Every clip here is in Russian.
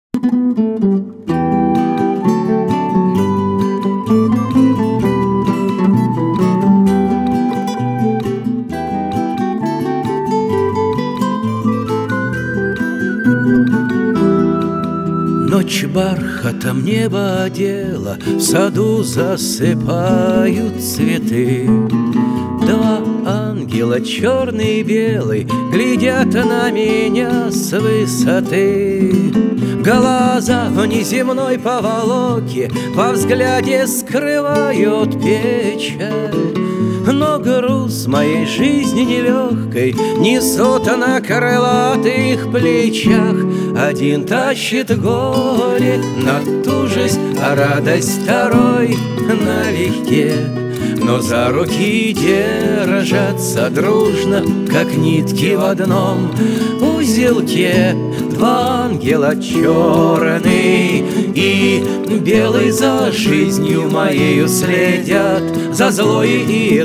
Ночь бархатом небо одела, в саду засыпают цветы. Два ангела, черный и белый, глядят на меня с высоты. Глаза в неземной поволоке во взгляде скрывают печаль. Но груз моей жизни нелегкой несут на крылатых плечах. Один тащит горе на ту жизнь, а радость второй налегке. Но за руки держатся дружно, как нитки в одном узелке. Два ангела, черный и белый, за жизнью моею следят, за злое и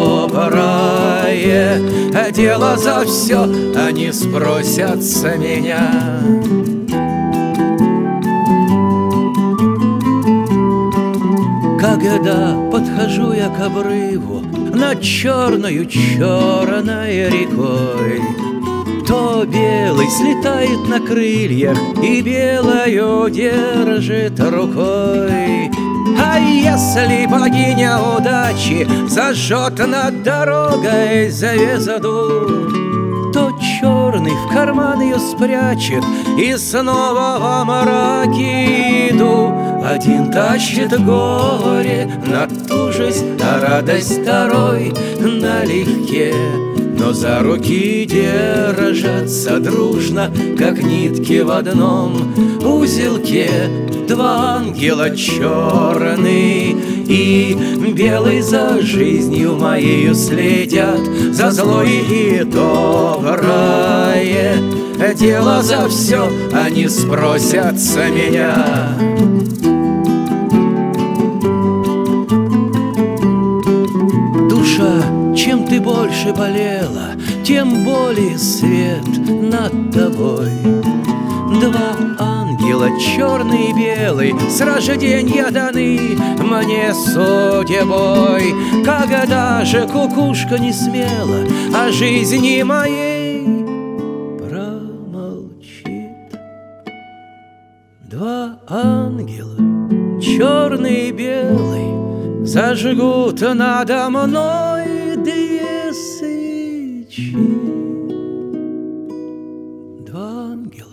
доброе дело, за все они спросят с меня. Когда подхожу я к обрыву над черной рекой, то белый слетает на крыльях и белою держит рукой. А если богиня удачи зажжет над дорогой звезду, то черный в карман ее спрячет и снова во мраке иду. Один тащит горе на ту жизнь, а радость второй налегке. Но за руки держатся дружно, как нитки в одном узелке. Два ангела, черный и белый, за жизнью моею следят, за злое и доброе дело, за все они спросят с меня. Душа, чем ты больше болела, тем более свет над тобой. Два ангела, черный и белый, с рождения даны мне судьбой. Когда же кукушка не смела о жизни моей промолчит? Два ангела, черный и белый, зажгут надо мной две свечи. Два ангела,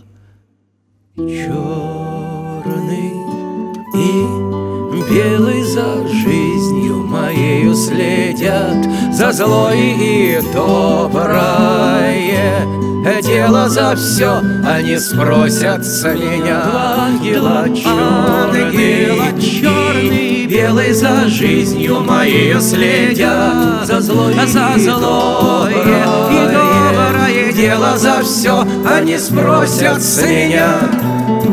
черный и белый, за жизнью моею следят, за злое и доброе дело, за все они спросят с меня. Два ангела, черный и белый, за жизнью моею следят, за злое и доброе дело, за все они спросят с меня.